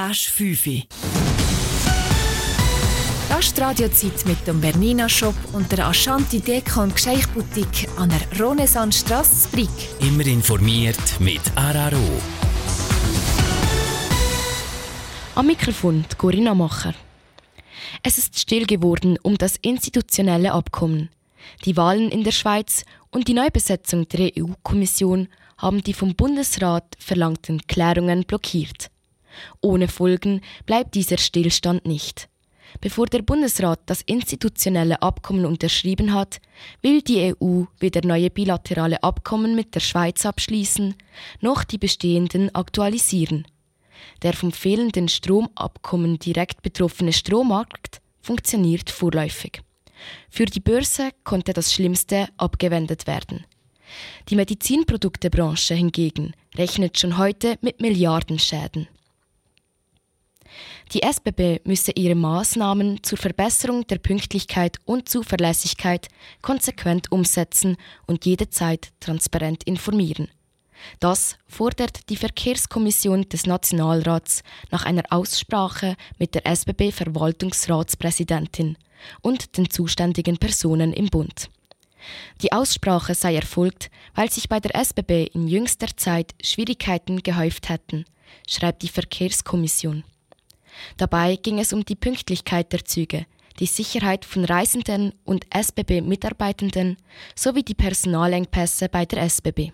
Weisst 5. Das ist die Radiozeit mit dem Bernina Shop und der Ashanti Deko und Geschenkboutique an der Renaissancestrasse Brig. Immer informiert mit Araro. Am Mikrofon die Corinna Macher. Es ist still geworden um das institutionelle Abkommen. Die Wahlen in der Schweiz und die Neubesetzung der EU-Kommission haben die vom Bundesrat verlangten Klärungen blockiert. Ohne Folgen bleibt dieser Stillstand nicht. Bevor der Bundesrat das institutionelle Abkommen unterschrieben hat, will die EU weder neue bilaterale Abkommen mit der Schweiz abschließen, noch die bestehenden aktualisieren. Der vom fehlenden Stromabkommen direkt betroffene Strommarkt funktioniert vorläufig. Für die Börse konnte das Schlimmste abgewendet werden. Die Medizinproduktebranche hingegen rechnet schon heute mit Milliardenschäden. Die SBB müsse ihre Maßnahmen zur Verbesserung der Pünktlichkeit und Zuverlässigkeit konsequent umsetzen und jederzeit transparent informieren. Das fordert die Verkehrskommission des Nationalrats nach einer Aussprache mit der SBB-Verwaltungsratspräsidentin und den zuständigen Personen im Bund. Die Aussprache sei erfolgt, weil sich bei der SBB in jüngster Zeit Schwierigkeiten gehäuft hätten, schreibt die Verkehrskommission. Dabei ging es um die Pünktlichkeit der Züge, die Sicherheit von Reisenden und SBB-Mitarbeitenden sowie die Personalengpässe bei der SBB.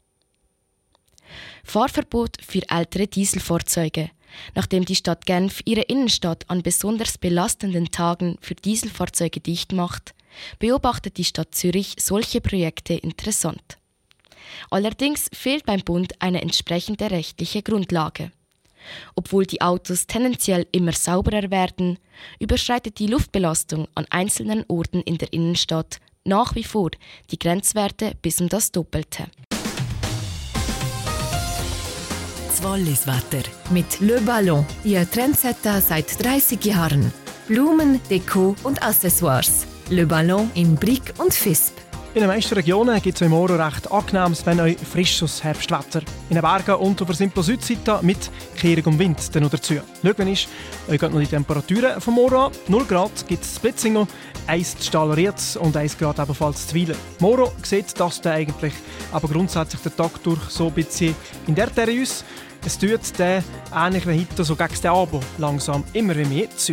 Fahrverbot für ältere Dieselfahrzeuge. Nachdem die Stadt Genf ihre Innenstadt an besonders belastenden Tagen für Dieselfahrzeuge dicht macht, beobachtet die Stadt Zürich solche Projekte interessant. Allerdings fehlt beim Bund eine entsprechende rechtliche Grundlage. Obwohl die Autos tendenziell immer sauberer werden, überschreitet die Luftbelastung an einzelnen Orten in der Innenstadt nach wie vor die Grenzwerte bis um das Doppelte. Das Walliswetter mit Le Ballon, Ihr Trendsetter seit 30 Jahren. Blumen, Deko und Accessoires. Le Ballon in Brig und Fisp. In den meisten Regionen gibt es im Morgen recht angenehmes, wenn euch frisches Herbstwetter. In den Bergen und auf der Simpel Südseite mit kehrigem Wind dann noch dazu. Schauen ist, euch gehen noch die Temperaturen vom Morgen an. 0 Grad gibt es in Splitzingen, 1 in Stahlrietz und 1 Grad ebenfalls in Zwilen. Morgen sieht das dann eigentlich aber grundsätzlich den Tag durch so ein bisschen in der Terre aus. Es tut dann ähnlich wie heute so gegen den Abend langsam immer mehr zu.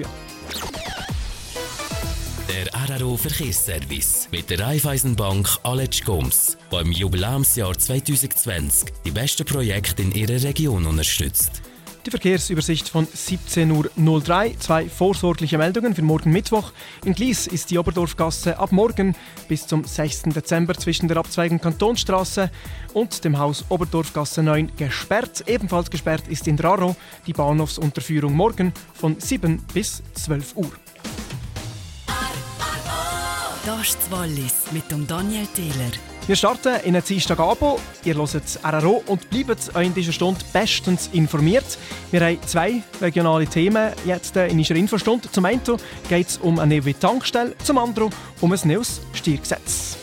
Der Araro Verkehrsservice mit der Raiffeisenbank Aletsch Goms, die im Jubiläumsjahr 2020 die besten Projekte in ihrer Region unterstützt. Die Verkehrsübersicht von 17.03 Uhr. 2 vorsorgliche Meldungen für morgen Mittwoch. In Glies ist die Oberdorfgasse ab morgen bis zum 6. Dezember zwischen der Abzweigung Kantonstrasse und dem Haus Oberdorfgasse 9 gesperrt. Ebenfalls gesperrt ist in Raro die Bahnhofsunterführung morgen von 7 bis 12 Uhr. Das ist das Wallis mit dem Daniel Taylor. Wir starten in einen Dienstagabend. Ihr hört RRO und bleibt in dieser Stunde bestens informiert. Wir haben 2 regionale Themen jetzt in unserer Infostunde. Zum einen geht es um eine neue Tankstelle, zum anderen um ein neues Steuergesetz.